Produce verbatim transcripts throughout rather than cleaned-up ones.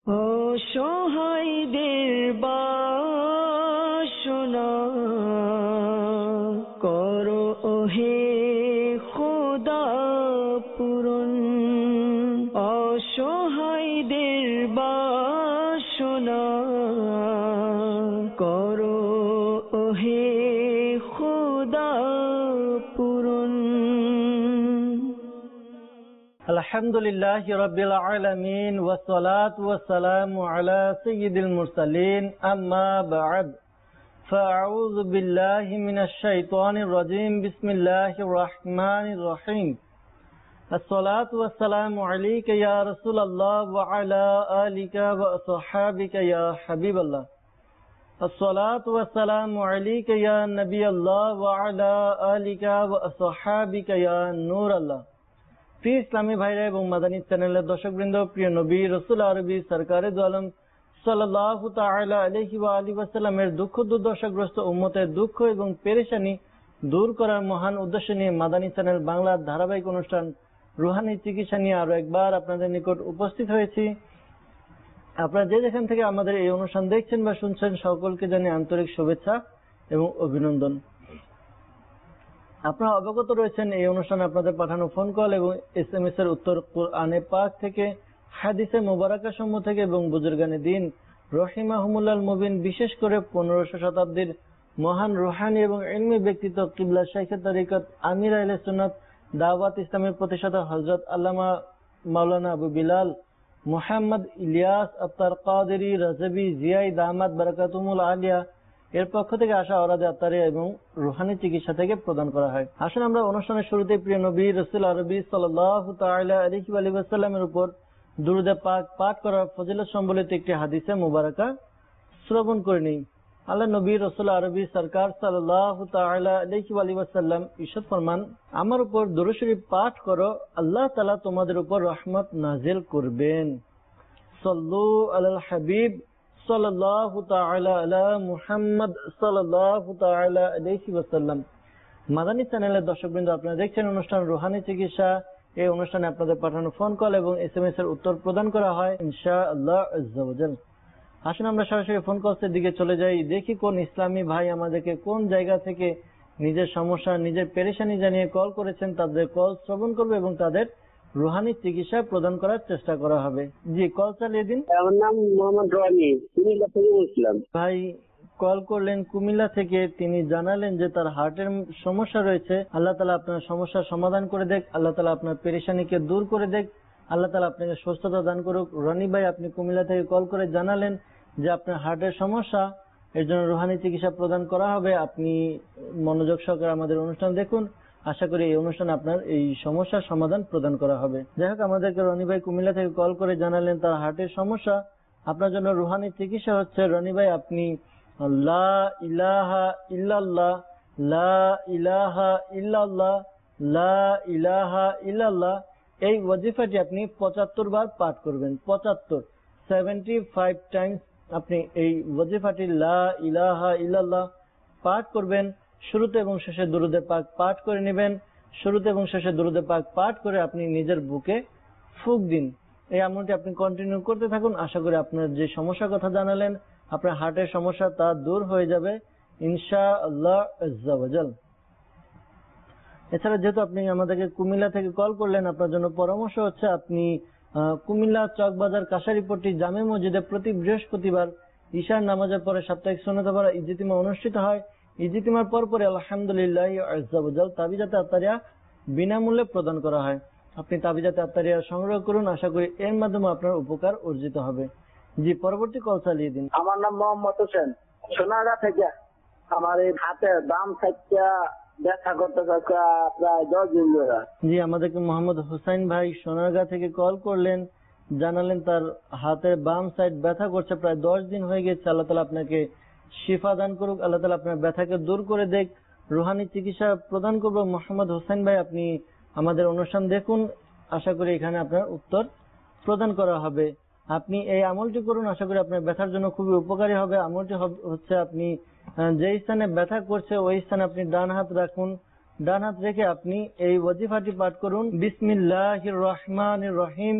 অসহায়দের বাসনা করো ওহে খোদা পূরণ। অসহায়দের বাসনা করো ওহে খোদা পূরণ। আলহামদুলিল্লাহি রাব্বিল আলামিন ওয়াসসালাতু ওয়াসসালামু আলা সাইয়্যিদিল মুরসালিন আম্মা বা'দ ফাআউযু বিল্লাহি মিনাশ শাইতানির রাজীম বিসমিল্লাহির রাহমানির রহিম। আসসালাতু ওয়াসসালামু আলাইকা ইয়া রাসূলুল্লাহ ওয়া আলা আলিকা ওয়া আসহাবিকা ইয়া হাবিবাল্লাহ। আসসালাতু ওয়াসসালামু আলাইকা ইয়া নবিয়াল্লাহ ওয়া আলা আলিকা ওয়া আসহাবিকা ইয়া নূরাল্লাহ। প্রিয় ইসলামী ভাইরা এবং মাদানী চ্যানেলের দর্শকবৃন্দ, প্রিয় নবী রাসূল আরবি সরকারে দু আলম সাল্লাল্লাহু তাআলা আলাইহি ওয়া আলিহি ওয়াসাল্লামের দুঃখ দুর্দশাগ্রস্ত উম্মতের দুঃখ এবং পেরেশানি দূর করার মহান উদ্দেশ্য নিয়ে মাদানী চ্যানেল বাংলার ধারাবাহিক অনুষ্ঠান রুহানি চিকিৎসা নিয়ে আরো একবার আপনাদের নিকট উপস্থিত হয়েছি। আপনারা যে যেখান থেকে আমাদের এই অনুষ্ঠান দেখছেন বা শুনছেন, সকলকে জানিয়ে আন্তরিক শুভেচ্ছা এবং অভিনন্দন। আপনারা অবগত রয়েছেন এই অনুষ্ঠানে আপনাদের পাঠানো ফোন কল এবং এস এম এস এর উত্তর কুরআনে পাক থেকে, হাদিসে মুবারাকা সমূহ থেকে এবং বুজুর্গানে দিন রহিমাহুমুল্লাহ মুবিন, বিশেষ করে পনেরোশো শতাব্দীর মহান রুহানি এবং ইলমি ব্যক্তিত্ব কিবলা শাইখে তরিকত আমির আহলে সুন্নাত দাওয়াত ইসলামের প্রতিষ্ঠাতা হযরত আল্লামা মাওলানা আবু বিলাল মুহাম্মদ ইলিয়াস আত্তার কাদেরী রাজবি জিয়াই দামাত বারাকাতুহুল আলিয়া এর পক্ষ থেকে আসা অরাদে আত্মারে এবং রুহানি চিকিৎসা থেকে প্রদান করা হয়। আসুন আমরা অনুষ্ঠানের শুরুতে প্রিয় নবী রাসূল আরবি সাল্লাল্লাহু তাআলা আলাইহি ওয়া সাল্লামের উপর দুরূদ পাক পাঠ করার ফজিলত সম্বলিত একটি হাদিসে মুবারাকা শ্রবণ করে নিই। আল্লাহ নবী রাসূল আরবি সরকার সাল্লাল্লাহু তাআলা আলাইহি ওয়া সাল্লাম ইরশাদ ফরমান, আমার উপর দুরূদ শরীফ পাঠ করো, আল্লাহ তাআলা তোমাদের উপর রহমত নাজিল করবেন। সাল্লু আলাল হাবিব সাল্লাল্লাহু তাআলা আলা মুহাম্মদ সাল্লাল্লাহু তাআলা আলাইহি ওয়াসাল্লাম। মাদানী চ্যানেলের দর্শকবৃন্দ, আপনারা দেখছেন অনুষ্ঠান রুহানি চিকিৎসা। এই অনুষ্ঠানে আপনাদের পাঠানো ফোন কল এবং এস এম এস এর উত্তর প্রদান করা হয় ইনশাআল্লাহ আজ্জা ওয়া জাল। আসুন আমরা সরাসরি ফোন কলের দিকে চলে যাই, দেখি কোন ইসলামী ভাই আমাদেরকে কোন জায়গা থেকে নিজের সমস্যা, নিজের পেরেশানি জানিয়ে কল করেছেন। তাদের কল শ্রবণ করবে এবং তাদের রুহানি চিকিৎসা প্রদান করার চেষ্টা করা হবে। জি, কল চালিয়ে দিন। আমার নাম মোহাম্মদ রনি, কুমিল্লা থেকে বলছিলাম। ভাই কল করলেন কুমিল্লা থেকে, তিনি জানালেন যে তার হার্টের সমস্যা রয়েছে। আল্লাহ তাআলা আপনার সমস্যার সমাধান করে দেখ, আল্লাহ তাআলা আপনার পেরেশানিকে দূর করে দেখ, আল্লাহ তাআলা আপনাকে সুস্থতা দান করুক। রনি ভাই, আপনি কুমিল্লা থেকে কল করে জানালেন যে আপনার হার্টের সমস্যা, এর জন্য রুহানি চিকিৎসা প্রদান করা হবে। আপনি মনোযোগ সহকারে আমাদের অনুষ্ঠান দেখুন, আশা করি এই অনুষ্ঠানে আপনার এই সমস্যার সমাধান প্রদান করা হবে। যাই হোক, আমাদেরকে রনি ভাই কুমিল্লা থেকে কল করে জানালেন তার হার্টের সমস্যা, আপনার জন্য রুহানি চিকিৎসা হচ্ছে। রনি ভাই, আপনি লা ইলাহা ইল্লাল্লাহ, লা ইলাহা ইল্লাল্লাহ, লা ইলাহা ইল্লাল্লাহ এই ওয়াজিফাটি আপনি পঁচাত্তর বার পাঠ করবেন। পঁচাত্তর সেভেন্টি ফাইভ টাইমস আপনি এই ওয়াজিফাটি লা ইলাহা ইল্লাল্লাহ পাঠ করবেন। শুরুতে এবং শেষে দুরূদে পাক পাঠ করে নেবেন। শুরুতে এবং শেষে দুরূদে পাক পাঠ করে আপনি নিজের বুকে ফুঁক দিন। এই আমলটি আপনি কন্টিনিউ করতে থাকুন। আশা করি আপনার যে সমস্যার কথা জানালেন, আপনার হার্টের সমস্যা, তা দূর হয়ে যাবে ইনশাআল্লাহ আজ্জা ওয়া জাল। এছাড়া যেহেতু আপনি আমাদেরকে কুমিল্লা থেকে কল করলেন, আপনার জন্য পরামর্শ হচ্ছে আপনি কুমিল্লা চকবাজার কাশারিপট্টি জামে মসজিদে প্রতি বৃহস্পতিবার ঈশার নামাজের পরে সাপ্তাহিক সুন্নাত পড়া ইজতিমা অনুষ্ঠিত হয়। ইজতিমার পর পরে আলহামদুলিল্লাহ আজ্জা ওয়া জাল তাবিজাতে আত্তারিয়া বিনামূল্যে প্রদান করা হয়। আপনি তাবিজাতে আত্তারিয়া সংগ্রহ করুন, আশা করি এর মাধ্যমে আপনার উপকার অর্জিত হবে। জি, পরবর্তী কল চালিয়ে দিন। আমার নাম মোহাম্মদ হোসেন, সোনারগাঁ থেকে। আমার এই হাতে বাম সাইডটা ব্যথা করতে প্রায় দশ দিন ধরে। জি, আমাদেরকে মোহাম্মদ হোসেন ভাই সোনারগাঁ থেকে কল করলেন, জানালেন তার হাতের বাম সাইড ব্যথা করছে, প্রায় দশ দিন হয়ে গেছে। আল্লাহ তাআলা আপনাকে শিফা দান করুক, আল্লাহ তাআলা আপনার ব্যথাকে দূর করে দেখ, রুহানি চিকিৎসা প্রদান করবো। মোহাম্মদ হোসেন ভাই, আপনি আমাদের অনুষ্ঠান দেখুন, আশা করি এখানে আপনার উত্তর প্রদান করা হবে। আপনি এই আমলটি করুন, আশা করি আপনার ব্যথার জন্য খুবই উপকারী হবে। আমলটি হচ্ছে, আপনি যে স্থানে ব্যথা করছে ওই স্থানে আপনি ডান হাত রাখুন, ডান হাত রেখে আপনি এই ওয়াজিফাটি পাঠ করুন, বিসমিল্লাহির রহমানির রহিম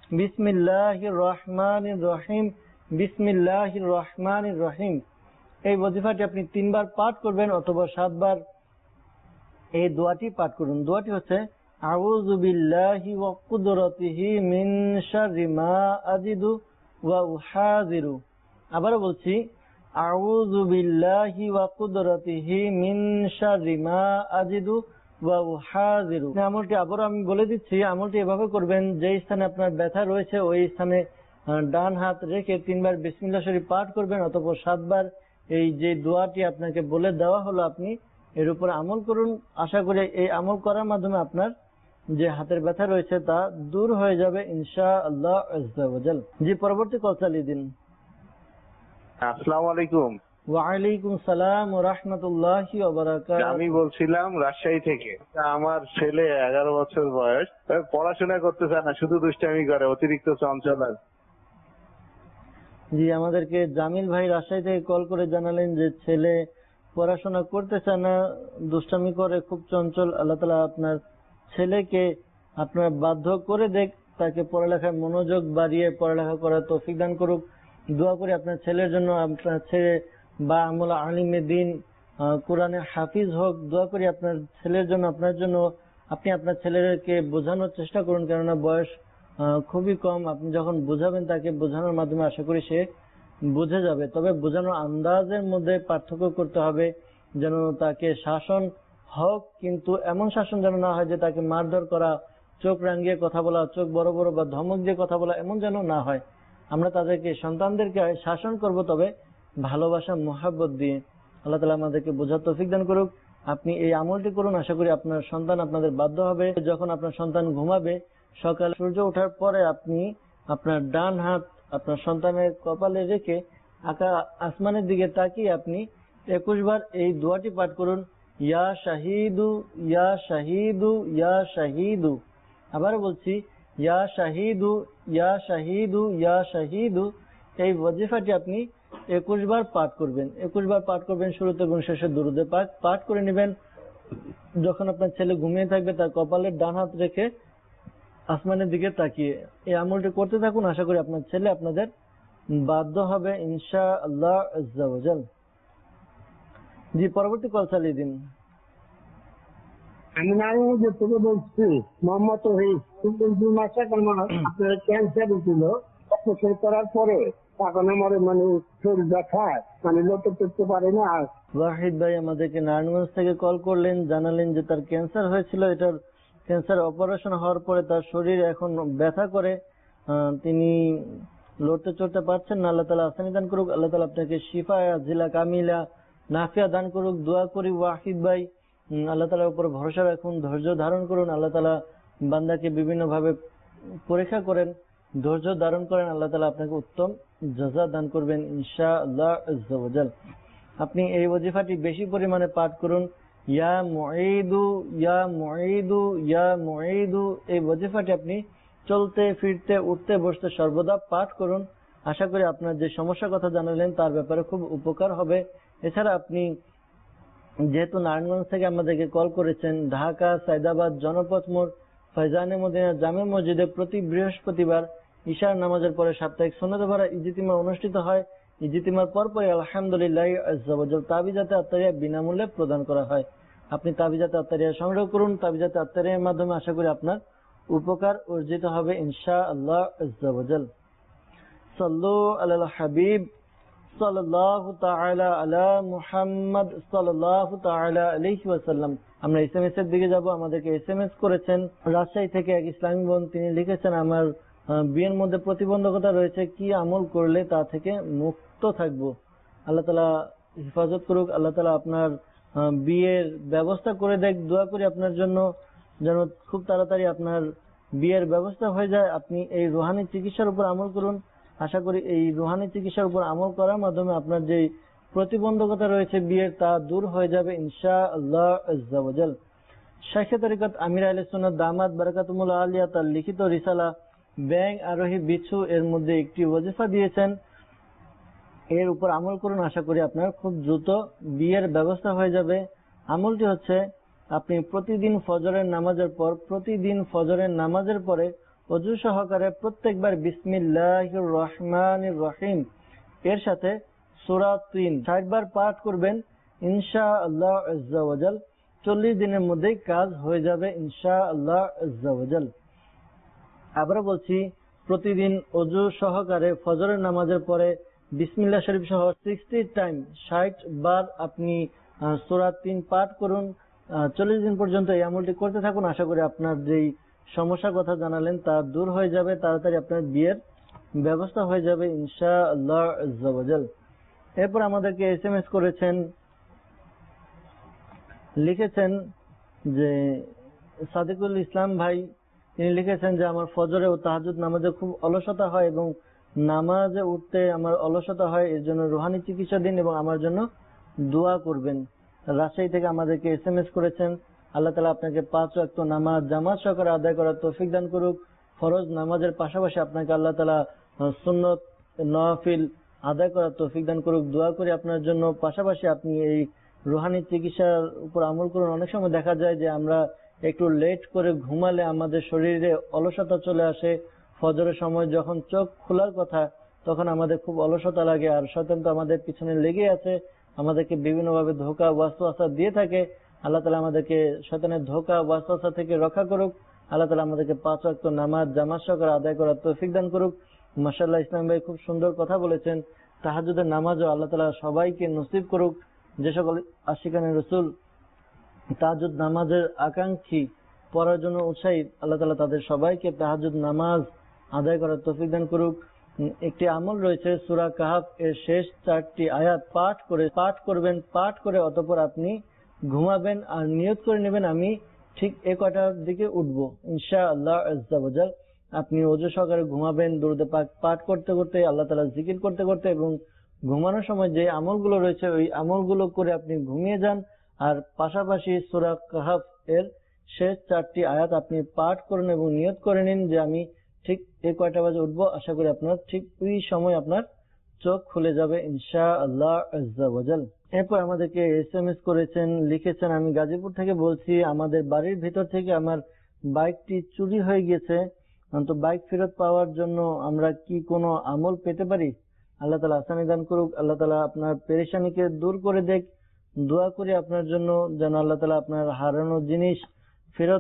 বিসমিল্লাহির রহমানির রহিম, বিসমিল্লাহির রহমানির রহিম। এই ওয়াজিফাটি আপনি তিনবার পাঠ করবেন অথবা সাতবার এই দোয়াটি পাঠ করুন। দোয়াটি হচ্ছে আউযু বিল্লাহি ওয়া কুদরাতিহি মিন শাররি মা আজিদু ওয়া উহাযিরু। আবারও বলছি, আউযু বিল্লাহি ওয়া কুদরাতিহি মিন শাররি মা আজিদু ওয়া উহাযিরু। আমলটি আবারও আমি বলে দিচ্ছি, আমলটি এভাবে করবেন, যে স্থানে আপনার ব্যথা রয়েছে ওই স্থানে ডান হাত রেখে তিনবার বিসমিল্লাহ শরীফ পাঠ করবেন অথবা সাতবার এই যে দোয়াটি আপনাকে বলে দেওয়া হলো আপনি এর উপর আমল করুন। আশা করি এই আমল করার মাধ্যমে আপনার যে হাতের ব্যথা রয়েছে তা দূর হয়ে যাবে ইনশাআল্লাহ আযজা ওয়া জাল। জি, পরবর্তী কল চালিয়ে দিন। আসসালামু আলাইকুম। ওয়ালাইকুম সালাম ওয়া রাহমাতুল্লাহি ওয়া বারাকাতুহু। আমি বলছিলাম রাজশাহী থেকে। আমার ছেলে এগারো বছর বয়স, পড়াশোনা করতে চায় না, শুধু দুষ্টামি করে, অতিরিক্ত চঞ্চল। জি, আমাদেরকে জামিল ভাই রাজশাহী থেকে কল করে জানালেন যে ছেলে পড়াশোনা করতে চায় না, দুষ্টামি করে, খুব চঞ্চল। আল্লাহ তাআলা আপনার ছেলেকে আপনার বাধ্য করে দেখ, তাকে পড়ালেখায় মনোযোগ বাড়িয়ে পড়ালেখা করার তৌফিক দান করুক। দোয়া করি আপনার ছেলের জন্য, আপনার ছেলে বা আমল আলিমে দিন, কোরআনের হাফিজ হোক। দোয়া করি আপনার ছেলের জন্য, আপনার জন্য। আপনি আপনার ছেলেকে বোঝানোর চেষ্টা করুন, কেননা বয়স খুবই কম। আপনি যখন বোঝাবেন তাকে, বোঝানোর মাধ্যমে আশা করি সে বুঝে যাবে। তবে বোঝানোর আন্দাজের মধ্যে পার্থক্য করতে হবে, যেন তাকে শাসন হোক, কিন্তু এমন শাসন যেন না হয় যে তাকে মারধর করা, চোখ রাঙিয়ে কথা বলা, চোখ বড় বড় বা ধমক দিয়ে কথা বলা, এমন যেন না হয়। আমরা তাদেরকে, সন্তানদেরকে শাসন করব, তবে ভালোবাসা মোহাব্বত দিয়ে। আল্লাহ তাআলা আমাদেরকে বোঝার তৌফিক দান করুক। আপনি এই আমলটি করুন, আশা করি আপনার সন্তান আপনাদের বাধ্য হবে। যখন আপনার সন্তান ঘুমাবে, সকালে সূর্য ওঠার পরে আপনি আপনার ডান হাত আপনার সন্তানের কপালে রেখে আকা আসমানের দিকে তাকিয়ে আপনি একুশ বার এই দোয়াটি পাঠ করুন, ইয়া শাহিদু ইয়া শাহিদু ইয়া শাহিদু। আবার বলছি, ইয়া শাহিদু ইয়া শাহিদু ইয়া শাহিদু। এই ওয়াজিফাটি আপনি একুশ বার পাঠ করবেন। একুশ বার পাঠ করবেন, শুরুতে এবং শেষে দুরূদে পাক পাঠ করে নেবেন। যখন আপনার ছেলে ঘুমিয়ে থাকবে, তার কপালের ডান হাত রেখে আসমানের দিকে তাকিয়ে এই আমলটি করতে থাকুন। আশা করি আপনার ছেলে আপনাদের বাধ্য হবে ইনশাআল্লাহ আযজা ওয়া জাল। জি, পরবর্তী কল চালিয়ে দিন। আমি নারায়ণগঞ্জ থেকে বলছি, মোহাম্মদ তৌহিদ। দুই মাস আগে আমার আপনার ক্যান্সার ছিল, অপারেশন করার পরে এখন আমার মানে শরীর ব্যথায় মানে লড়তে চড়তে পারে না। ওয়াহিদ ভাই আমাদেরকে নারায়ণগঞ্জ থেকে কল করলেন, জানালেন যে তার ক্যান্সার হয়েছিল। এটার ক্যান্সার অপারেশন হওয়ার পরে তার শরীর এখন ব্যথা করে, তিনি লড়তে চড়তে পারছেন না। আল্লাহ তাআলা আসানি দান করুক। আল্লাহ তাআলা আপনাকে শিফা আজিলা কামিলা নাফিয়া দান করুক। দোয়া করি ওয়াহিদ ভাই, আল্লাহ তাআলার উপর ভরসা রাখুন, ধৈর্য ধারণ করুন। আল্লাহ তাআলা বান্দাকে বিভিন্ন ভাবে পরীক্ষা করেন, ধৈর্য ধারণ করেন। আল্লাহ তাআলা আপনাকে উত্তম জাযা দান করবেন ইনশাআল্লাহ আযজা ওয়া জাল। আপনি এই ওয়াজিফাটি বেশি পরিমাণে পাঠ করুন, ইয়া মুঈদু ইয়া মুঈদু ইয়া মুঈদু। এই ওয়াজিফাটি আপনি চলতে ফিরতে উঠতে বসতে সর্বদা পাঠ করুন। আশা করি আপনার যে সমস্যার কথা জানালেন তার ব্যাপারে খুব উপকার হবে। এছাড়া আপনি যেহেতু নারায়ণগঞ্জ থেকে আমাদেরকে কল করেছেন, ঢাকা সাইদাবাদ জনপথ মোড় ফয়জানে মদিনা জামে মসজিদে প্রতি বৃহস্পতিবার ইশার নামাজের পরে সাপ্তাহিক সুন্নাত ভরা ইজতিমা অনুষ্ঠিত হয়। ইজতিমার পরপরই আলহামদুলিল্লাহ আযজা ওয়া জাল তাবিজাতে আত্তারিয়া বিনামূল্যে প্রদান করা হয়। আপনি তাবিজাতে আত্তারিয়া সংগ্রহ করুন। তাবিজাতে আত্তারিয়ার মাধ্যমে আশা করি আপনার উপকার অর্জিত হবে ইনশাআল্লাহ আযজা ওয়া জাল। সাল্লু আলাল হাবিব সাল্লাল্লাহু তাআলা আলা মুহাম্মদ সাল্লাল্লাহু তাআলা আলাইহি ওয়াসাল্লাম। আমরা এসএমএস এর দিকে যাব। আমাদেরকে এসএমএস করেছেন রাজশাহী থেকে এক ইসলামী বোন। তিনি লিখেছেন, আমার বিয়ের মধ্যে প্রতিবন্ধকতা রয়েছে, কি আমল করলে তা থেকে মুক্ত থাকবো? আল্লাহ তাআলা হেফাজত করুক। আল্লাহ তাআলা আপনার বিয়ের ব্যবস্থা করে দেখ। দোয়া করি আপনার জন্য যেন খুব তাড়াতাড়ি আপনার বিয়ের ব্যবস্থা হয়ে যায়। আপনি এই রুহানি চিকিৎসার উপর আমল করুন। আশা করি এই রুহানি চিকিৎসার উপর আমল করার মাধ্যমে আপনার যে প্রতিবন্ধকতা রয়েছে বিয়ের, তা দূর হয়ে যাবে ইনশাআল্লাহ আযজা ওয়া জাল। শাইখে তরিকত আমির আহলে সুন্নাত দামাত বারাকাতুহুল আলিয়া তার লিখিত রিসালা ব্যাং আরোহী বিচ্ছু এর মধ্যে একটি ওয়াজিফা দিয়েছেন, এর উপর আমল করুন। আশা করি আপনার খুব দ্রুত বিয়ের ব্যবস্থা হয়ে যাবে। আমলটি হচ্ছে, আপনি প্রতিদিন ফজরের নামাজের পর প্রতিদিন ফজরের নামাজের পরে অজু সহকারে প্রত্যেকবার বিসমিল্লাহির রহমানির রহিম এর সাথে সূরা তিন ষাট বার পাঠ করবেন, ইনশাআল্লাহ আজ্জা ওয়া জাল চল্লিশ দিনের মধ্যেই কাজ হয়ে যাবে ইনশাআল্লাহ আজ্জা ওয়া জাল। আবার বলছি, প্রতিদিন অজু সহকারে ফজরের নামাজের পরে বিসমিল্লাহ শরীফ সহ সিক্সটি টাইম ষাট বার আপনি সূরা তিন পাঠ করুন। চল্লিশ দিন পর্যন্ত এই আমলটি করতে থাকুন। আশা করি আপনার যেই সমস্যার কথা জানালেন তা দূর হয়ে যাবে, তাড়াতাড়ি আপনার বিয়ের ব্যবস্থা হয়ে যাবে ইনশাআল্লাহ আজ্জা ওয়া জাল। এরপর আমাদেরকে এস এম এস করেছেন, লিখেছেন যে সাদিকুল ইসলাম ভাই, তিনি লিখেছেন যে আমার ফজরে ও তাহাজ্জুদ নামাজে খুব অলসতা হয় এবং নামাজে উঠতে আমার অলসতা হয়, এর জন্য রুহানি চিকিৎসা দিন এবং আমার জন্য দোয়া করবেন। রাজশাহী থেকে আমাদেরকে এস এম এস করেছেন, আল্লাহ তাআলা আপনাকে পাঁচ ওয়াক্ত নামাজ জামাত সহকারে আদায় করার তৌফিক দান করুক। ফরজ নামাজের পাশাপাশি আপনাকে আল্লাহ তাআলা সুন্নত নওয়াফিল আদায় করার তৌফিক দান করুক। দোয়া করি আপনার জন্য। পাশাপাশি আপনি এই রুহানি চিকিৎসার উপর আমল করুন। অনেক সময় দেখা যায় যে আমরা একটু লেট করে ঘুমালে আমাদের শরীরে অলসতা চলে আসে। ফজরের সময় যখন চোখ খোলার কথা তখন আমাদের খুব অলসতা লাগে, আর শয়তান তো আমাদের পিছনে লেগে আছে, আমাদেরকে বিভিন্ন ভাবে ধোঁকা ওয়াসওয়াসা দিয়ে থাকে। আল্লাহ তাআলা আমাদেরকে শয়তানের ধোঁকা ওয়াসওয়াসা থেকে রক্ষা করুক। আল্লাহ তাআলা আমাদেরকে পাঁচ ওয়াক্ত নামাজ জামাত সহকারে আদায় করার তৌফিক দান করুক। মাশাআল্লাহ, ইসলাম ভাই খুব সুন্দর কথা বলেছেন। তাহাজ্জুদের নামাজও আল্লাহ তাআলা সবাইকে নসিব করুক। যে সকল আশিকানে রাসূল তাহাজ্জুদ নামাজের আকাঙ্ক্ষী, পড়ার জন্য উৎসাহী, আল্লাহ তাআলা তাদের সবাইকে তাহাজ্জুদ নামাজ আদায় করার তৌফিক দান করুক। একটি আমল রয়েছে, সূরা কাহাফ এর শেষ চারটি আয়াত পাঠ করে পাঠ করবেন পাঠ করে অতঃপর আপনি ঘুমাবেন আর নিয়ত করে নেবেন আমি ঠিক এ কটার দিকে উঠবো ইনশাআল্লাহ আজ্জা ওয়া জাল। আপনি ওযু সহকারে ঘুমাবেন দুরূদ পাক পাঠ করতে করতে, আল্লাহ তাআলার জিকির করতে করতে, এবং ঘুমানোর সময় যে আমলগুলো রয়েছে ওই আমলগুলো করে আপনি ঘুমিয়ে যান। আর পাশাপাশি সূরা কাহাফ এর শেষ চারটি আয়াত আপনি পাঠ করুন এবং নিয়ত করে নিন যে আমি ঠিক এই কয়টা বাজে উঠবো। আশা করি আপনার ঠিক ওই সময় আপনার চোখ খুলে যাবে ইনশাআল্লাহ আজ্জা ওয়া জাল। এরপর আমাদেরকে এস এম এস করেছেন, লিখেছেন, আমি গাজীপুর থেকে বলছি, আমাদের বাড়ির ভিতর থেকে আমার বাইকটি চুরি হয়ে গেছে, তো বাইক ফেরত পাওয়ার জন্য আমরা কি কোনো আমল পেতে পারি? আল্লাহ তাআলা আসানি দান করুক। আল্লাহ তাআলা আপনার পেরেশানিকে দূর করে দেখ। দোয়া করি আপনার জন্য যেন আল্লাহ তাআলা আপনার হারানো জিনিস ফেরত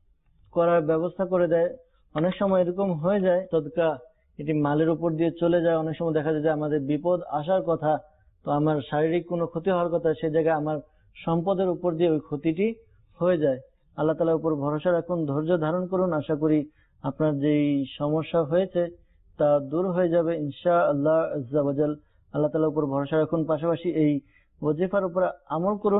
করার ব্যবস্থা করে দেয়। অনেক সময় এরকম হয়ে যায় সদকা এটি মালের উপর দিয়ে চলে যায়। অনেক সময় দেখা যায় যে আমাদের বিপদ আসার কথা, তো আমার শারীরিক কোনো ক্ষতি হওয়ার কথা, সে জায়গায় আমার সম্পদের উপর দিয়ে ওই ক্ষতিটি হয়ে যায়। আল্লাহ তাআলার উপর ভরসা রাখুন, ধৈর্য ধারণ করুন। আশা করি আপনার যেই সমস্যা হয়েছে তা দূর হয়ে যাবে ইনশাআল্লাহ আজ্জা ওয়া জাল। আল্লাহ তাআলার উপর ভরসা রাখুন। পাশাপাশি এই ওজিফার উপর আমল করুন।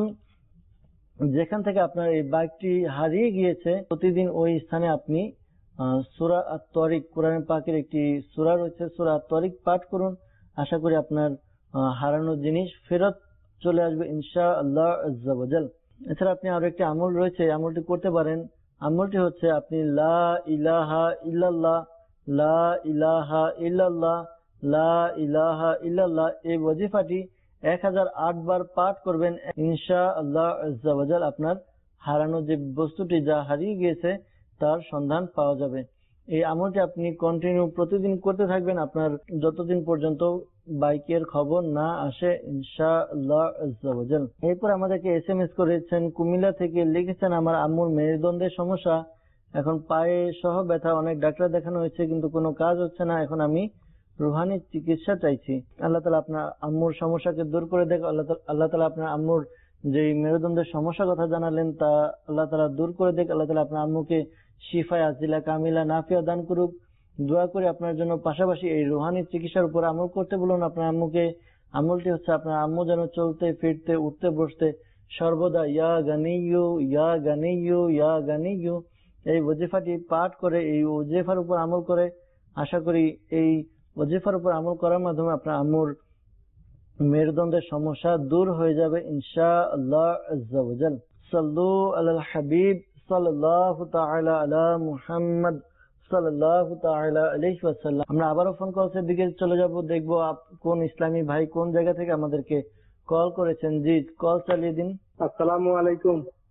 যেখান থেকে আপনার এই বাইকটি হারিয়ে গিয়েছে প্রতিদিন ওই স্থানে আপনি সূরা আত-তারিক, কোরআন পাকের একটি সূরা রয়েছে, সূরা আত-তারিক পাঠ করুন। আশা করি আপনার হারানো জিনিস ফেরত চলে আসবে ইনশাআল্লাহ আজ্জা ওয়া জাল। এছাড়া আপনি আরো একটি আমল রয়েছে, আমলটি করতে পারেন। আমলটি হচ্ছে আপনি লা ইলাহা ইল্লাল্লাহ লা ইলাহা ইল্লাল্লাহ লা ইলাহা ইল্লাল্লাহ এই ওজিফাটি এক হাজার আট বার পাঠ করবেন ইনশাআল্লাহ আজ্জা ওয়া জাল। আপনার হারানো যে বস্তুটি যা হারিয়ে গিয়েছে তার সন্ধান পাওয়া যাবে। এই আমলটি আপনি কন্টিনিউ প্রতিদিন করতে থাকবেন আপনার যতদিন পর্যন্ত বাইকের খবর না আসে ইনশাআল্লাহ আজ্জা ওয়া জাল। এরপর আমাদেরকে এস এম এস করেছেন কুমিল্লা থেকে, লিখেছেন, আমার আম্মুর মেরুদণ্ডের সমস্যা, এখন পায়ে সহ ব্যথা, অনেক ডাক্তার দেখানো হয়েছে কিন্তু কোনো কাজ হচ্ছে না, এখন আমি রুহানি চিকিৎসা চাইছি। আল্লাহ তাআলা আপনার আম্মুর সমস্যাকে দূর করে দেখ। আল্লাহ তাআলা আপনার আম্মুর যে মেরুদণ্ডের সমস্যার কথা জানালেন তা আল্লাহ তাআলা দূর করে দেখ। আল্লাহ তাআলা আপনার আম্মুকে শিফায়ে আজিলা কামিলা নাফিয়া দান করুক। দোয়া করে আপনার জন্য। পাশাপাশি এই রুহানি চিকিৎসার উপর আমল করতে বলুন আপনার আম্মুকে। আমলটি হচ্ছে আপনার আম্মু যেন চলতে ফিরতে উঠতে বসতে সর্বদা ইয়া গানিয়্যু ইয়া গানিয়্যু ইয়া গানিয়্যু এই ওজিফাটি পাঠ করে, এই ওজিফার উপর আমল করে, আশা করি এই ওজিফার উপর আমল করার মাধ্যমে আপনার আম্মুর মেরুদণ্ডের সমস্যা দূর হয়ে যাবে ইনশাআল্লাহ আজ্জা ওয়া জাল। সাল্লু আলাল হাবিব সাল্লাল্লাহু তাআলা আলা মুহাম্মদ সাল্লাল্লাহু তাআলা আলাইহি ওয়াসাল্লাম। আমরা আবারও ফোন কলের দিকে চলে যাব, দেখব কোন ইসলামী ভাই কোন জায়গা থেকে আমাদেরকে কল করেছেন। জি, কল চালিয়ে দিন। আসসালামু আলাইকুম।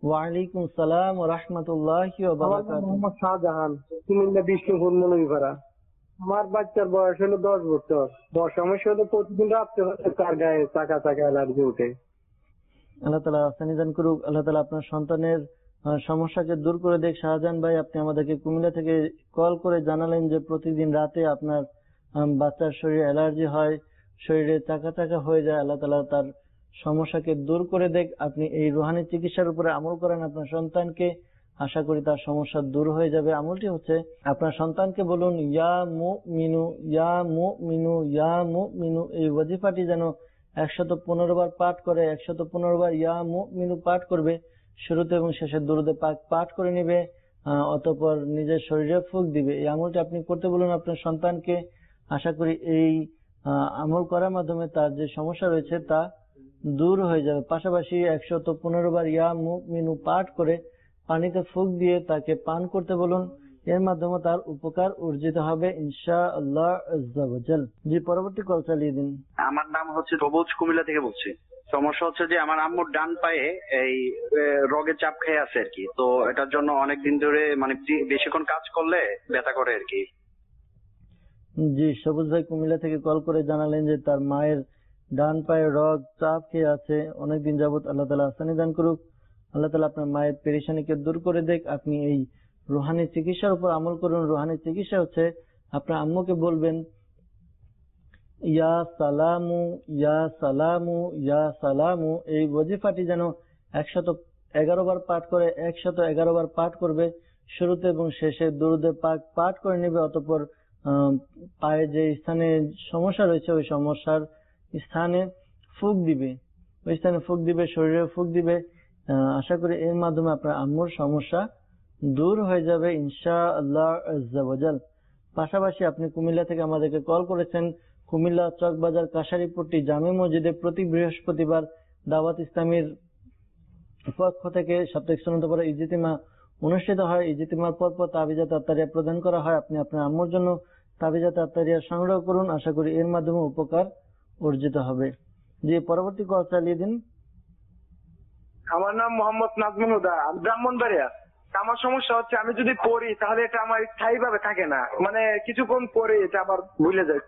ওয়ালাইকুম সালাম ওয়া রাহমাতুল্লাহি ওয়া আমার নাম বারাকাতুহু। মোহাম্মদ শাহজাহান, কুমিল্লা বিষ্ণুপুর মৌলভীপাড়া। আমার বাচ্চার বয়স হলো দশ বছর। দশ সমস্যা হলো প্রতিদিন রাত্রে হচ্ছে তার গায়ে চাকা চাকা অ্যালার্জি উঠে। আল্লাহ তাআলা আসানি দান করুক। আল্লাহ তাআলা আপনার সন্তানের আহ, সমস্যাকে দূর করে দেখ। শাহজাহান ভাই, আপনি আমাদেরকে কুমিল্লা থেকে কল করে জানালেন যে প্রতিদিন রাতে আপনার আম, বাচ্চার শরীরে অ্যালার্জি হয়, শরীরে চাকা চাকা হয়ে যায়। আল্লাহ তাআলা তার সমস্যাকে দূর করে দেখ। আপনি এই রুহানি চিকিৎসার উপরে আমল করেন আপনার সন্তানকে, আশা করি তার সমস্যা দূর হয়ে যাবে। আমলটি হচ্ছে আপনার সন্তানকে বলুন ইয়া মুমিনু ইয়া মুমিনু ইয়া মুমিনু, এই ওয়াজিফাটি যেন একশত পনেরো বার পাঠ করে, একশত পনেরো বার ইয়া মুমিনু পাঠ করবে, শুরুতে এবং শেষে দুরূদে পাক পাঠ করে নেবে, আহ, অতঃপর নিজের শরীরে ফুঁক দিবে। এই আমলটি আপনি করতে বলুন আপনার সন্তানকে। আশা করি এই আহ, আমল করার মাধ্যমে তার যে সমস্যা রয়েছে তা দূর হয়ে যাবে। পাশাপাশি একশত পনেরো বার ইয়া মুমিনু পাঠ করে পানিতে ফুঁক দিয়ে তাকে পান করতে বলুন। এর মাধ্যমে তার উপকার অর্জিত হবে ইনশাআল্লাহ আজ্জা ওয়া জাল। জি, পরবর্তী কল চালিয়ে দিন। আমার নাম হচ্ছে সবুজ, কুমিল্লা থেকে বলছি। সমস্যা হচ্ছে যে আমার আম্মুর ডান পায়ে এই এ, রগের চাপ খেয়ে আছে আর কি। তো এটার জন্য অনেক দিন ধরে মানে যে- বেশিক্ষণ কাজ করলে ব্যথা করে আর কি। জি, সবুজ ভাই কুমিল্লা থেকে কল করে জানালেন যে তার মায়ের ডান পায়ে রগ চাপ খেয়ে আছে অনেকদিন যাবত। আল্লাহ তাআলা আসানি দান করুক। আল্লাহ তাআলা আপনার মায়ের পেরেশানিকে দূর করে দেখ। আপনি এই রুহানি চিকিৎসার উপর আমল করুন। রুহানি চিকিৎসা হচ্ছে আপনার আম্মুকে বলবেন ইয়া সালামু ইয়া সালামু ইয়া সালামু, এই ওয়াজিফাটি যেন একশত এগারো বার পাঠ করে, একশত এগারো বার পাঠ করবে, শুরুতে এবং শেষে দুরূদে পাক পাঠ করে নেবে। অতঃপর আহ, পায়ে যে স্থানে সমস্যা রয়েছে ওই সমস্যার স্থানে ফুঁক দিবে, ওই স্থানে ফুঁক দিবে, শরীরে ফুঁক দিবে। আহ, আশা করি এর মাধ্যমে আপনার আম্মুর সমস্যা দূর হয়ে যাবে ইনশাআল্লাহ আজ্জা ওয়া জাল। পাশাপাশি আপনি কুমিল্লা থেকে আমাদেরকে কল করেছেন। কুমিল্লা চকবাজার কাশারিপট্টি জামে মসজিদে প্রতি বৃহস্পতিবার দাওয়াত ইসলামীর পক্ষ থেকে সাপ্তাহিক সুন্নত পড়া ইজতিমা অনুষ্ঠিত হয়। ইজতিমার পর পর তাবিজাত আত্তারিয়া প্রদান করা হয়। আপনি আপনার আম্মুর জন্য তাবিজাত আত্তারিয়া সংগ্রহ করুন। আশা করি এর মাধ্যমে উপকার অর্জিত হবে। জি, পরবর্তী কল চালিয়ে দিন। আমার নাম মোহাম্মদ নাজমুল হুদা, আমি ব্রাহ্মণবাড়িয়া। আমার সমস্যা হচ্ছে আমি যদি পড়ি তাহলে এটা আমার স্থায়ী ভাবে থাকে না, মানে কিছুক্ষণ পরে এটা আবার ভুলে যায়।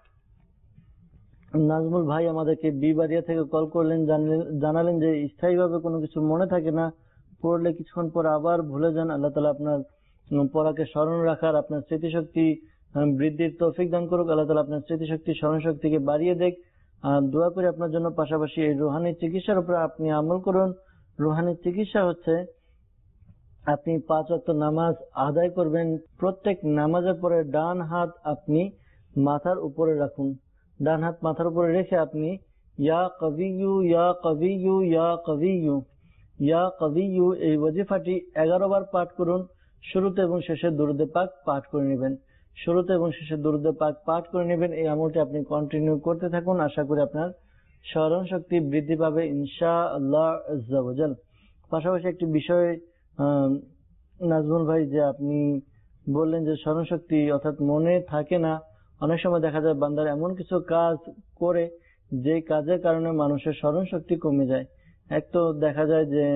নাজমুল ভাই আমাদেরকে বিবাড়িয়া থেকে কল করলেন, জানলেন- জানালেন যে স্থায়ীভাবে কোনো কিছু মনে থাকে না, পড়লে কিছুক্ষণ পর আবার ভুলে যান। আল্লাহ তাআলা আপনার উম, পড়াকে স্মরণ রাখার, আপনার স্মৃতিশক্তি আহ, বৃদ্ধির তৌফিক দান করুক। আল্লাহ তাআলা আপনার স্মৃতিশক্তি স্মরণ শক্তিকে বাড়িয়ে দেখ। আর দোয়া করি আপনার জন্য। পাশাপাশি এই রুহানি চিকিৎসার উপরে আপনি আমল করুন। রুহানি চিকিৎসা হচ্ছে আপনি পাঁচ ওয়াক্ত নামাজ আদায় করবেন। প্রত্যেক নামাজের পরে ডান হাত আপনি মাথার উপরে রাখুন। ডান হাত মাথার উপরে রেখে আপনি ইয়া কবিয়ু ইয়া কবিয়ু ইয়া কবিয়ু ইয়া কবিয়ু এই ওয়াজিফাটি এগারো বার পাঠ করুন। শুরুতে এবং শেষে দুরূদে পাক পাঠ করে নেবেন। শুরুতে এবং শেষে দুরূদে পাক পাঠ করে নেবেন। এই আমলটি আপনি কন্টিনিউ করতে থাকুন। আশা করি আপনার স্মরণ শক্তি বৃদ্ধি পাবে ইনশাআল্লাহ আজ্জা ওয়া জাল। পাশাপাশি একটি বিষয় আহ, নাজমুল ভাই, যে আপনি বললেন যে স্মরণ শক্তি অর্থাৎ মনে থাকে না, অনেক সময় দেখা যায় বান্দার এমন কিছু কাজ করে যে কাজের কারণে মানুষের স্মরণ শক্তি কমে যায়। এক তো দেখা যায় যে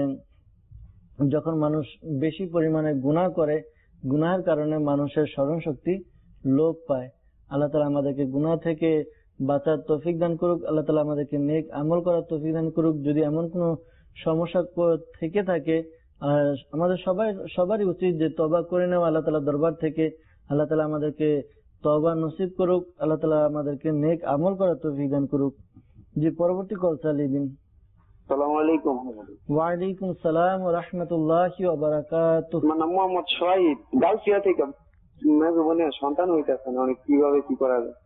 যখন মানুষ বেশি পরিমাণে গুনাহ করে, গুনাহের কারণে মানুষের স্মরণ শক্তি লোপ পায়। আল্লাহ তাআলা আমাদেরকে গুনাহ থেকে বাঁচার তৌফিক দান করুক। আল্লাহ তাআলা আমাদেরকে নেক আমল করার তৌফিক দান করুক। যদি এমন কোনো সমস্যা ক- থেকে থাকে, আহ, আমাদের সবাই সবারই উচিত যে তওবা করে নেওয়া আল্লাহ তাআলা দরবার থেকে। আল্লাহ তাআলা আমাদেরকে তওবা নসিব করুক। আল্লাহ তাআলা আমাদেরকে নেক আমল করার তৌফিক দান করুক। জি, পরবর্তী কল চালিয়ে দিন। সালাম আলাইকুম। ওয়ালাইকুম সালাম ওয়া রাহমাতুল্লাহি ওয়া বারাকাতুহু। আমার নাম মোহাম্মদ শহীদ, গাউসিয়া থেকে। মেজো বোনের সন্তান হইতেছে না, অনেক কিভাবে কি করা যায়?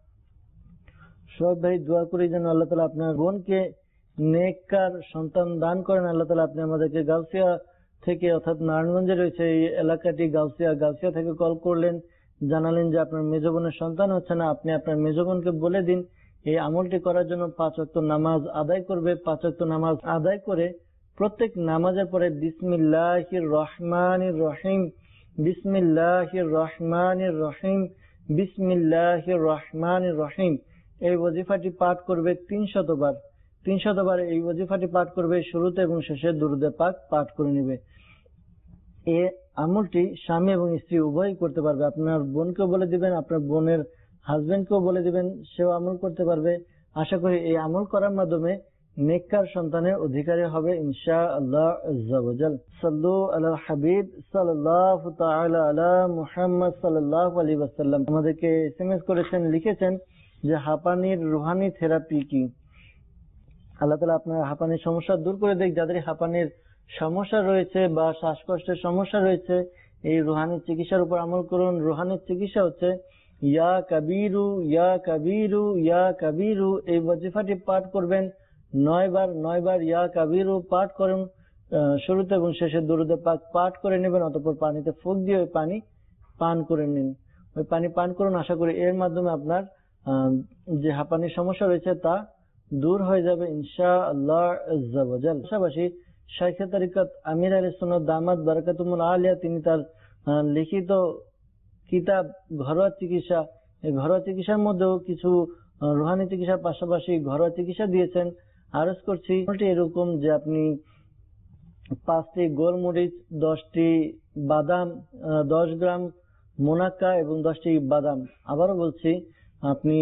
সব ভাই দোয়া করি যেন আল্লাহ তাআলা আপনার বোনকে নেককার সন্তান দান করেন। আল্লাহ তাআলা আপনি আমাদেরকে গাউসিয়া থেকে অর্থাৎ নারায়ণগঞ্জে রয়েছে এই এলাকাটি গাউসিয়া, গাউসিয়া থেকে কল করলেন, জানালেন যে আপনার মেজ বোনের সন্তান হচ্ছে না। আপনি আপনার মেজ বোনকে বলে দিন এই আমলটি করার জন্য পাঁচ ওয়াক্ত নামাজ আদায় করবে। পাঁচ ওয়াক্ত নামাজ আদায় করে প্রত্যেক নামাজের পরে বিসমিল্লাহির রহমানির রহিম বিসমিল্লাহির রহমানির রহিম বিসমিল্লাহির রহমানির রহিম এই ওয়াজিফাটি পাঠ করবে তিনশত বার। তিনশত বার এই ওয়াজিফাটি পাঠ করবে। শুরুতে এবং শেষে দুরূদে পাক পাঠ করে নেবে। এই আমলটি স্বামী এবং স্ত্রী উভয়ই করতে পারবে। আপনার বোনকেও বলে দিবেন, আপনার বোনের হাজবেন্ডকেও বলে দিবেন, সেও আমল করতে পারবে। আশা করি এই আমল করার মাধ্যমে নেককার সন্তানের অধিকারী হবে ইনশাআল্লাহ আজ্জা ওয়া জাল। সাল্লু আলা হাবিব সাল্লাল্লাহু তাআলা আলা মুহাম্মদ সাল্লাল্লাহু আলাইহি ওয়াসাল্লাম। আমাদেরকে এসএমএস করেছেন, লিখেছেন যে হাঁপানির রুহানি থেরাপি কি? আল্লাহ তাআলা আপনার হাঁপানির সমস্যা দূর করে দেখ। যাদের হাঁপানির সমস্যা রয়েছে বা শ্বাসকষ্টের সমস্যা রয়েছে, এই রুহানি চিকিৎসার উপর আমল করুন। রুহানি চিকিৎসা হচ্ছে ইয়া কাবীরু ইয়া কাবীরু ইয়া কাবীরু, এই ওয়াজিফাটি পাঠ করবেন নয় বার নয় বার ইয়া কাবীরু পাঠ করুন শুরুতে এবং শেষে দুরূদে পাক পাঠ করে নেবেন। অতঃপর পানিতে ফুঁক দিয়ে ওই পানি পান করে নিন। ওই পানি পান করুন। আশা করি এর মাধ্যমে আপনার যে হাঁপানির সমস্যা রয়েছে তা দূর হয়ে যাবে ইনশাআল্লাহ আজ্জা ওয়া জাল। পাশাপাশি শাইখে তরিকত আমির আহলে সুন্নাত দামাত বারাকাতুহুল আলিয়া তিনি তার লিখিত কিতাব ঘরোয়া চিকিৎসা, এই ঘরোয়া চিকিৎসার মধ্যেও কিছু রুহানি চিকিৎসার পাশাপাশি ঘরোয়া চিকিৎসা দিয়েছেন। আরজ করছি এরকম যে আপনি পাঁচটি গোলমরিচ, দশটি বাদাম, দশ গ্রাম মুনাক্কা এবং দশটি বাদাম, আবারও বলছি আপনি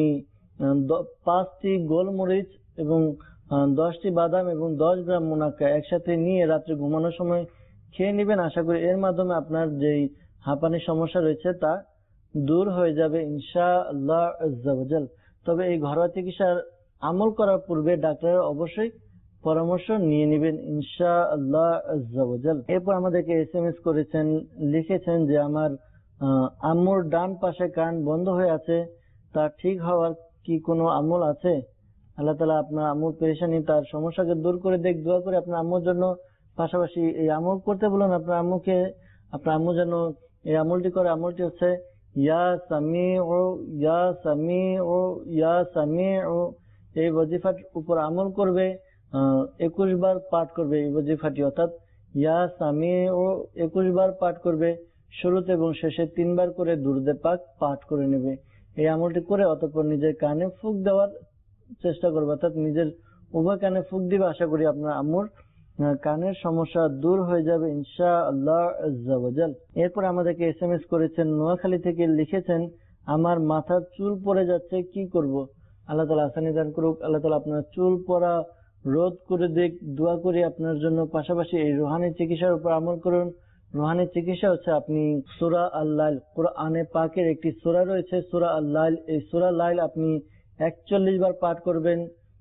পাঁচটি গোলমরিচ এবং দশটি বাদাম এবং দশ গ্রাম মুনাক্কা একসাথে নিয়ে রাত্রে ঘুমানোর সময় খেয়ে নেবেন। আশা করি এর মাধ্যমে আপনার যেই হাঁপানির সমস্যা রয়েছে তা দূর হয়ে যাবে ইনশাআল্লাহ আজ্জা ওয়া জাল। তবে এই ঘরোয়া চিকিৎসার আমল করার পূর্বে ডাক্তারের অবশ্যই পরামর্শ নিয়ে নেবেন ইনশাআল্লাহ আজ্জা ওয়া জাল। এরপর আমাদেরকে এসএমএস করেছেন, লিখেছেন যে আমার আম্মুর ডান পাশে কান বন্ধ হয়ে আছে, তা ঠিক হওয়ার কি কোনো আমল আছে? আল্লাহ তাআলা আপনার আম্মুর পেরেশানি, তার সমস্যাকে দূর করে দেখ। দোয়া করে আপনার আম্মুর জন্য পাশাপাশি এই আমল করতে বলুন আপনার আম্মুকে। আপনার আম্মু যেন এই আমলটি করে। আমলটি হচ্ছে ইয়া সামিউ ইয়া সামিউ ইয়া সামিউ। এই ওয়াজিফার উপর আমল করবে, একুশ বার পাঠ করবে এই ওয়াজিফাটি, অর্থাৎ ইয়া সামিউ একুশ বার পাঠ করবে শুরুতে এবং শেষে তিনবার করে দুরূদে পাক পাঠ করে নেবে। এই আমলটি করে অতঃপর নিজের কানে ফুঁক দেওয়ার চেষ্টা করবে, অর্থাৎ নিজের উভয় কানে ফুঁক দিবে। আশা করি আপনার আম্মুর কানের সমস্যা দূর হয়ে যাবে ইনশাআল্লাহ আজ্জা ওয়া জাল। এরপর আমাদেরকে এসএমএস করেছেন নোয়াখালী থেকে, লিখেছেন আমার মাথার চুল পড়ে যাচ্ছে, কি করব? আল্লাহ তাআলা আসানি দান করুক। আল্লাহ তাআলা আপনার চুল পড়া রোধ করে দেখ। দোয়া করি আপনার জন্য। পাশাপাশি এই রুহানি চিকিৎসার উপর আমল করুন। রুহানি চিকিৎসা হচ্ছে আপনি সূরা আল-লাইল, কোরআনে পাকের একটি সূরা রয়েছে সূরা আল-লাইল, এই সূরা লাইল আপনি একচল্লিশ বার পাঠ করবেন।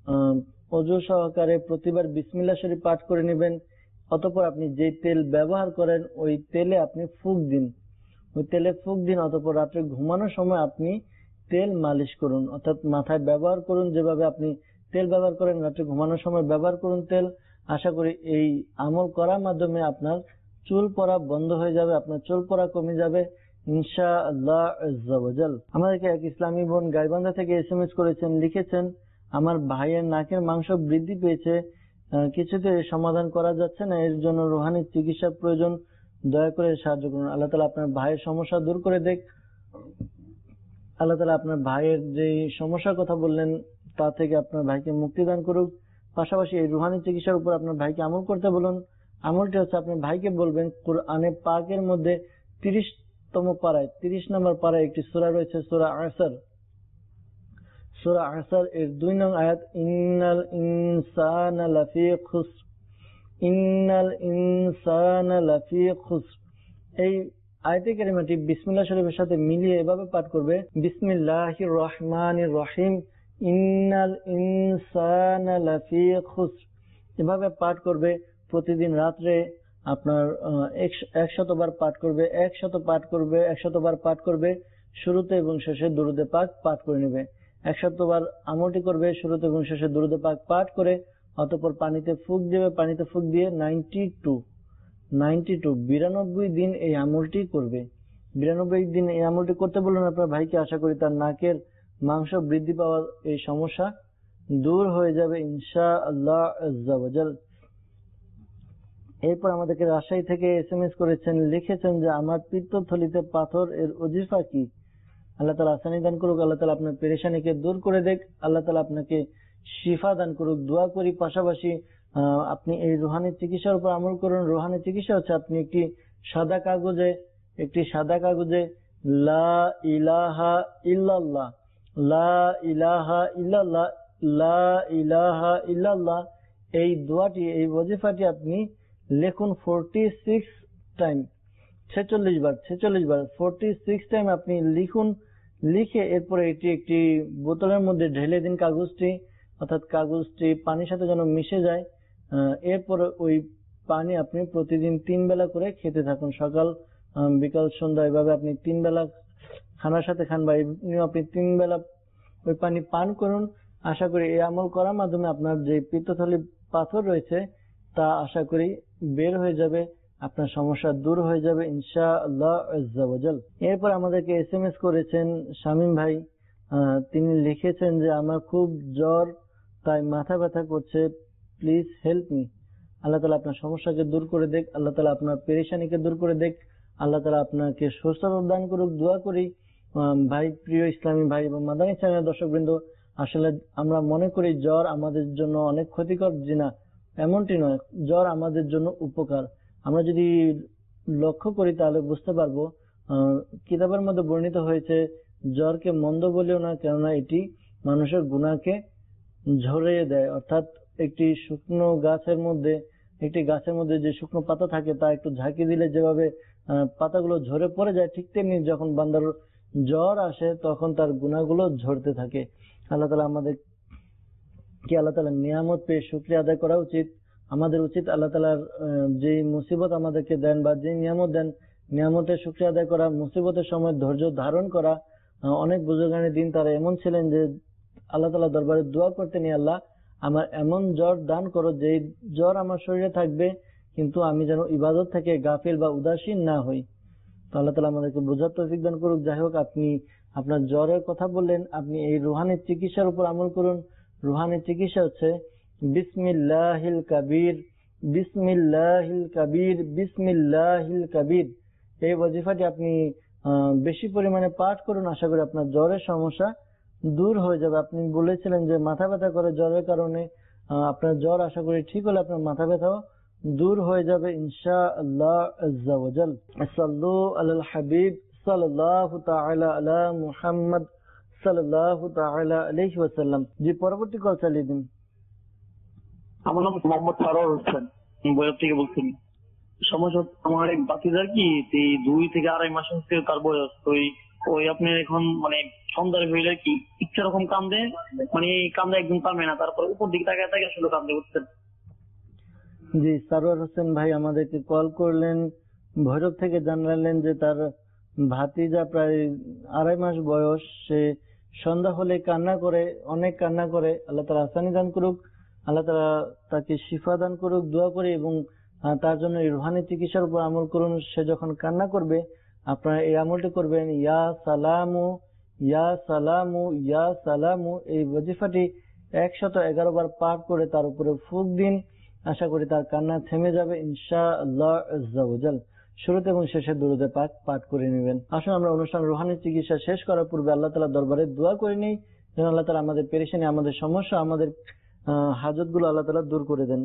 ওযু সহকারে প্রতিবার বিসমিল্লাহ শরীফ পাঠ করে নেবেন। অতঃপর আপনি যে তেল ব্যবহার করেন ওই তেলে আপনি ফুঁক দিন, ওই তেলে ফুঁক দিন। অতঃপর রাত্রে ঘুমানোর সময় আপনি তেল মালিশ করুন, অর্থাৎ মাথায় ব্যবহার করুন যেভাবে আপনি তেল ব্যবহার করেন, রাত্রে ঘুমানোর সময় ব্যবহার করুন তেল। আশা করি এই আমল করার মাধ্যমে আপনার চুল পড়া বন্ধ হয়ে যাবে, আপনার চুল পড়া কমে যাবে ইনশাআল্লাহ আজ্জা ওয়া জাল। আমাদেরকে এক ইসলামী বোন গাইবান্ধা থেকে এসএমএস করেছেন, লিখেছেন আমার ভাইয়ের নাকের মাংস বৃদ্ধি পেয়েছে, কিছুতে সমাধান করা যাচ্ছে না, এর জন্য রুহানি চিকিৎসার প্রয়োজন, দয়া করে সাহায্য করুন। আল্লাহ তাআলা আপনার ভাইয়ের সমস্যা দূর করে দেখ। আল্লাহ তাআলা আপনার ভাইয়ের যে সমস্যার কথা বললেন তা থেকে আপনার ভাইকে মুক্তি দান করুক। পাশাপাশি এই রুহানি চিকিৎসার উপর আপনার ভাইকে আমল করতে বলুন। আমলটি হচ্ছে আপনার ভাইকে বলবেন কোরআনে পাকের মধ্যে তিরিশতম পারায় তিরিশ নম্বর পারায় একটি সূরা রয়েছে সূরা আসর। সূরা আসর এর দুই নং আয়াত ইন্নাল ইনসানা লাফি খুসর, ইন্নাল ইনসানা লাফি খুসর। এই আয়াতে কারিমাটি বিসমিল্লাহ শরীফের সাথে মিলিয়ে এভাবে পাঠ করবে বিসমিল্লাহির রহমানির রহিম ইন্নাল ইনসানা লাফি খুসর। এভাবে পাঠ করবে প্রতিদিন রাত্রে আপনার একশতবার পাঠ করবে, একশত পাঠ করবে, একশতবার পাঠ করবে শুরুতে এবং শেষে দুরূদে পাক পাঠ করে নেবে। একশতবার আমলটি করবে শুরুতে এবং শেষে দুরূদে পাক পাঠ করে অতঃপর পানিতে ফুঁক দেবে। পানিতে ফুঁক দিয়ে নাইনটি টু নাইনটি টু বিরানব্বই দিন এই আমলটি করবে। বিরানব্বই দিন এই আমলটি করতে বলুন আপনার ভাইকে। আশা করি তার নাকের মাংস বৃদ্ধি পাওয়ার এই সমস্যা দূর হয়ে যাবে ইনশাআল্লাহ আজ্জা ওয়া জাল। এরপর আমাদেরকে রাজশাহী থেকে এসএমএস করেছেন, লিখেছেন যে আমার পিত্তথলিতে পাথর, এর ওজিফা কি? আল্লাহ তাআলা আসানি দান করুক। আল্লাহ তাআলা আপনার পেরেশানিকে দূর করে দেখ। আল্লাহ তাআলা আপনাকে শিফা দান করুক। দোয়া করি। পাশাপাশি আপনি এই রুহানি চিকিৎসার উপর আমল করুন। রুহানি চিকিৎসা হচ্ছে আপনি একটি সাদা কাগজে একটি সাদা কাগজে লা ইলাহা ইল্লাল্লাহ, লা ইলাহা ইল্লাল্লাহ, লা ইলাহা ইল্লাল্লাহ, এই দোয়াটি, এই ওয়াজিফাটি আপনি লিখুন ফোরটি সিক্স টাইম, ছেচল্লিশ বার, ছেচল্লিশ বার ফোরটি সিক্স টাইম আপনি লিখুন। লিখে এরপরে এটি একটি বোতলের মধ্যে ঢেলে দিন কাগজটি, অর্থাৎ কাগজটি পানির সাথে যেন মিশে যায়। এরপরে ওই পানি আপনি প্রতিদিন তিন বেলা করে খেতে থাকুন, সকাল বিকাল সন্ধ্যা, এভাবে আপনি তিন বেলা খানার সাথে খান বা আপনি তিন বেলা ওই পানি পান করুন। আশা করি এই আমল করার মাধ্যমে আপনার যে পিত্তথলি পাথর রয়েছে তা আশা করি বের হয়ে যাবে, আপনার সমস্যা দূর হয়ে যাবে ইনশাআল্লাহ আজ্জা ওয়া জাল। এরপর আমাদেরকে এস এম এস করেছেন শামীম ভাই, তিনি লিখেছেন যে আমার খুব জ্বর, তাই মাথা ব্যথা করছে, প্লিজ হেল্প মি। আল্লাহ তাআলা আপনার সমস্যাকে দূর করে দেখ, আল্লাহ তাআলা আপনার পেরেশানিকে দূর করে দেখ, আল্লাহ তাআলা আপনাকে সুস্থতা দান করুক। দোয়া করি ভাই, প্রিয় ইসলামী ভাই এবং মাদানী চ্যানেলের দর্শকবৃন্দ, আসলে আমরা মনে করি জ্বর আমাদের জন্য অনেক ক্ষতিকর, জিনা এমনটি নয়, জ্বর আমাদের জন্য উপকার। আমরা যদি লক্ষ্য করি তাহলে বুঝতে পারবো, কিতাবের মধ্যে বর্ণিত হয়েছে জ্বরকে মন্দ বলেও না, কেননা এটি মানুষের গুনাহকে ঝরিয়ে দেয়। অর্থাৎ একটি শুকনো গাছের মধ্যে একটি গাছের মধ্যে যে শুকনো পাতা থাকে তা একটু ঝাঁকি দিলে যেভাবে পাতাগুলো ঝরে পড়ে যায়, ঠিক তেমনি যখন বান্দার জ্বর আসে তখন তার গুনাহগুলো ঝরতে থাকে। আল্লাহ তাআলা আমাদের কি আল্লাহ তাআলার নিয়ামত পেয়ে শুকরিয়া আদায় করা উচিত। আমাদের উচিত আল্লাহ তাআলার যে মুসিবত আমাদেরকে দেন বা যে নিয়ামত দেন, নিয়ামতের শুকরিয়া আদায় করা, মুসিবতের সময় ধৈর্য ধারণ করা। অনেক বুজুর্গানের দিন তারা এমন ছিলেন যে আল্লাহ তাআলার দরবারে দোয়া করতেন, আল্লাহ আমার এমন জ্বর দান করো যে জ্বর আমার শরীরে থাকবে কিন্তু আমি যেন ইবাদত থেকে গাফিল বা উদাসীন না হই। তো আল্লাহ তাআলা আমাদেরকে বোঝার তৌফিক দান করুক। যাই হোক, আপনি আপনার জ্বরের কথা বললেন, আপনি এই রুহানি চিকিৎসার উপর আমল করুন। রুহানি চিকিৎসা হচ্ছে বিসমিল্লাহিল কাবীর, বিসমিল্লাহিল কাবীর, বিসমিল্লাহিল কাবীর। এই ওয়াজিফাটি আপনি বেশি পরিমাণে পাঠ করুন, আশা করি আপনার জ্বরের সমস্যা দূর হয়ে যাবে। আপনি বলেছিলেন যে মাথা ব্যথা করে জ্বরের কারণে, আপনার জ্বর আশা করি ঠিক হলে আপনার মাথা ব্যথাও দূর হয়ে যাবে ইনশাআল্লাহ আজ্জা ওয়া জাল। সাল্লু আলাল হাবিব সাল্লাল্লাহু তাআলা আলা মুহাম্মদ সাল্লাল্লাহু তাআলা আলাইহি ওয়াসাল্লাম। জি, পরবর্তী কল চালিয়ে দিন। আমার নাম মোহাম্মদ সারোয়ার হোসেন, বয়স থেকে বলছি। সমস্যা আমার এক বাতিজার কি দুই থেকে আড়াই মাস হচ্ছে তার বয়স। ওই ওই আপনার এখন মানে সন্ধ্যার হইলে কি ইচ্ছা রকম কান্দে, মানে কান্দে একদম থামে না, তারপর উপর দিকে তাকায় তাকায় আসলে কান্দে উঠছেন। জি, সারোয়ার হোসেন ভাই আমাদেরকে কল করলেন, ভৈরব থেকে জানালেন যে তার ভাতিজা প্রায় আড়াই মাস বয়স, সে সন্ধ্যা হলে কান্না করে, অনেক কান্না করে। আল্লাহ তাআলা আসানি দান করুক, আল্লাহ তাআলা তাকে শিফা দান করুক, দোয়া করি। এবং তার জন্য এই রুহানি চিকিৎসার উপর আমল করুন। সে যখন কান্না করবে আপনারা এই আমলটি করবেন, ইয়া সালামু ইয়া সালামু ইয়া সালামু। এই ওয়াজিফাটি একশত এগারো বার পাঠ করে তার উপরে ফুঁক দিন, আশা করি তার কান্না থেমে যাবে ইনশাআল্লাহ আজ্জা ওয়া জাল। শুরুতে এবং শেষে দুরূদে পাক পাঠ করে নেবেন। আসুন আমরা অনুষ্ঠান রুহানি চিকিৎসা শেষ করার পূর্বে আল্লাহ তাআলার দরবারে দোয়া করে নিই, যেন আল্লাহ তাআলা আমাদের পেরেশানি, আমাদের সমস্যা, আমাদের হাজত গুলো আল্লাহ তাআলা দূর করে দেন।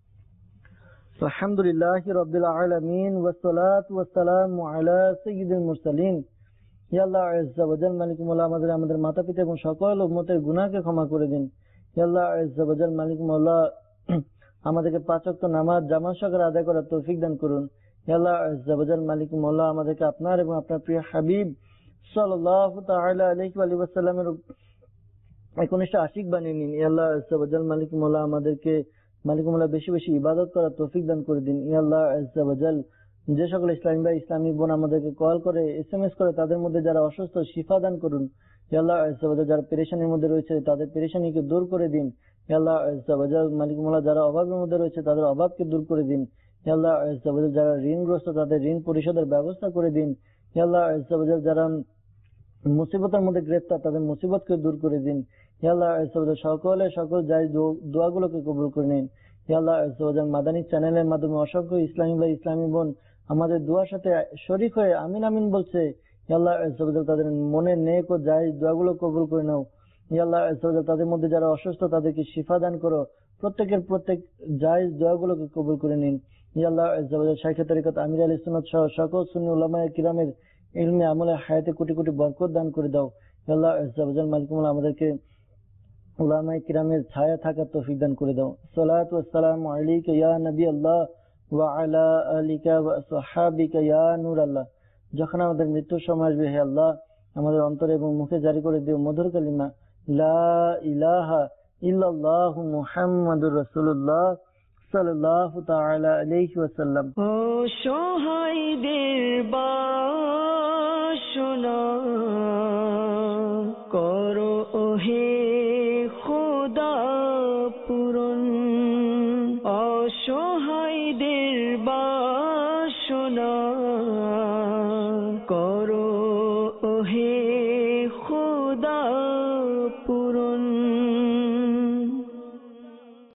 আলহামদুলিল্লাহি রাব্বিল আলামিন ওয়াসসালাতু ওয়াসসালামু আলা সাইয়্যিদিল মুরসালিন। ইয়া আল্লাহ আজ্জা ওয়া জাল, মালিক মাওলা আমাদের আমাদের মাতা পিতা এবং সকল উম্মতের গুনাহকে ক্ষমা করে দিন। ইয়া আল্লাহ আজ্জা ওয়া জাল, মালিক মাওলা আমাদেরকে পাঁচ ওয়াক্ত নামাজ জামাত সহকারে আদায় করার তৌফিক দান করুন। ইয়া আল্লাহ আজ্জা ওয়া জাল, মালিক মাওলা আমাদেরকে আপনার এবং আপনার প্রিয় হাবিব সাল্লাল্লাহু তাআলা আলাইহি ওয়া সাল্লামের একনিষ্ঠ আশিক বানিয়ে নিন। ইয়া আল্লাহ আজ্জা ওয়া জাল, মালিক মাওলা আমাদেরকে মালিক মাওলা বেশি বেশি ইবাদত করার তৌফিক দান করে দিন। ইয়া আল্লাহ আজ্জা ওয়া জাল, যে সকল ইসলামী ভাই ইসলামী বোন আমাদেরকে কল করে, এসএমএস করে, তাদের মধ্যে যারা অসুস্থ শিফা দান করুন। ইয়া আল্লাহ আজ্জা ওয়া জাল, যারা পেরেশানির মধ্যে রয়েছে তাদের পেরেশানিকে দূর করে দিন। ইয়া আল্লাহ আজ্জা ওয়া জাল, মালিক মাওলা যারা অভাবের মধ্যে রয়েছে তাদের অভাবকে দূর করে দিন। ইয়া আল্লাহ আজ্জা ওয়া জাল, যারা ঋণগ্রস্ত তাদের ঋণ পরিশোধের ব্যবস্থা করে দিন। ইয়া আল্লাহ আজ্জা ওয়া জাল, যারা মুসিবতের মধ্যে গ্রেফতার তাদের মুসিবতকে দূর করে দিন। ইয়া আল্লাহ আজ্জা ওয়া জাল, সকলে সকল জায়েজ দোয়াগুলোকে কবুল করে নিন। ইয়া আল্লাহ আজ্জা ওয়া জাল, মাদানী চ্যানেলের মাধ্যমে অসংখ্য ইসলামী ভাই ইসলামী বোন আমাদের দোয়ার সাথে শরীক হয়ে আমিন আমিন বলছে। ইয়া আল্লাহ আজ্জা ওয়া জাল, তাদের মনে নেক ও জায়েজ দোয়াগুলো কবুল করে নাও। ইয়া আল্লাহ আজ্জা ওয়া জাল, তাদের মধ্যে যারা অসুস্থ তাদেরকে শিফা দান করো, প্রত্যেকের প্রত্যেক জায়েজ দোয়াগুলোকে কবুল করে নিন। ইয়া আল্লাহ আজ্জা ওয়া জাল শাইখে তরিকত আমির আলী সুন্নাত সহ সকল সুন্নি উলামায়ে কিরামের ইলমে আমলে হায়াতে কোটি কোটি বরকত দান করে দাও। ইয়া আল্লাহ আজ্জা ওয়া জাল মালিকুল মুলক আমাদেরকে উলামায়ে কিরামের ছায়া থাকার তৌফিক দান করে দাও। সালাতু ওয়াসসালামু আলাইকা ইয়া নবী আল্লাহ ওয়া আলা আলিকা ওয়া আসহাবিকা ইয়া নূর আল্লাহ। যখন আমাদের মৃত্যুর সময় আসবে হে আল্লাহ আমাদের অন্তরে এবং মুখে জারি করে দিও মধুর কালিমা লা ইলাহা ইল্লাল্লাহু মুহাম্মাদুর রাসূলুল্লাহ সাল্লাল্লাহু তাআলা আলাইহি ওয়াসাল্লাম। ও সহায়দের বা